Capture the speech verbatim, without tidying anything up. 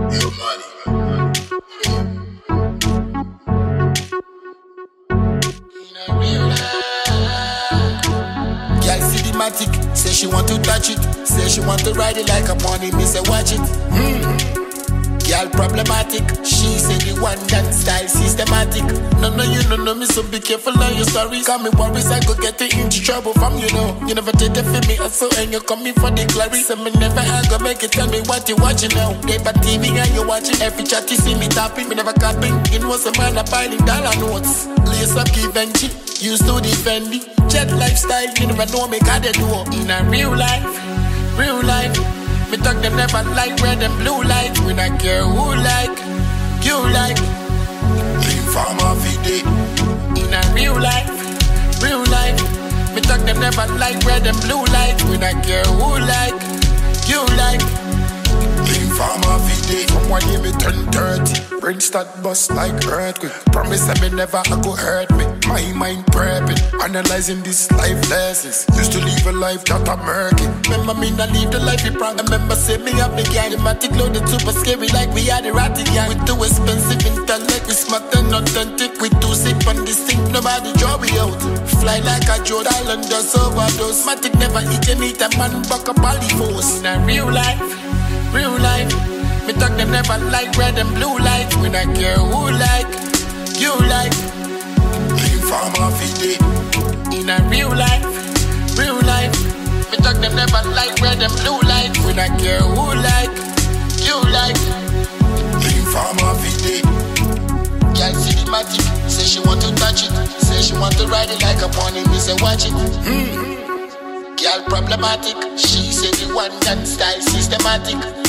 Your money. Girl see the matic, say she want to touch it, say she want to ride it like a pony, me say watch it. Hmm. Girl problematic, she say the one that style systematic. No, no, you no know me, so be careful on your stories. Call me worries, I go get you into trouble from you know. You never take it for me, so and you coming for the glory. So me never I go make it, tell me what you watching now. They but T V and you watching, every chat you see me tapping. Me never capping, it was a man abiding dollar notes. Lace up, give and cheat, used to defend it. Jet lifestyle, you never know me, got the door. In a real life, real life. Me talk them never like red and blue light. We not care who like, you like. Informer V-Day. In a real life, real life. Me talk them never like red and blue light. We not care who like, you like. Informer V-Day. From one year me turn thirty. Brain start bust like earthquake. Promise that me never a go hurt me. My mind prepping, analyzing these life lessons. Used to live a life that I'm murky. Remember me not live the life we proud. Remember say me up the gang. The matic loaded super scary like we had the ratty gang. We too expensive intellect, we smart and authentic. We too sick on this thing, nobody draw me out. Fly like a Jode Island, just overdose. Matic never eat and eat a man buck up all the force. In a real life, real life. Me talk them never like red and blue light. We not care who like, you like. Informer V-Day. In a real life, real life. Me talk them never like red and blue light. We not care who like, you like. Informer V-Day. Girl see the magic, say she want to touch it, say she want to ride it like a pony, me say watch it. Hmm. Girl problematic, she say the one that style systematic.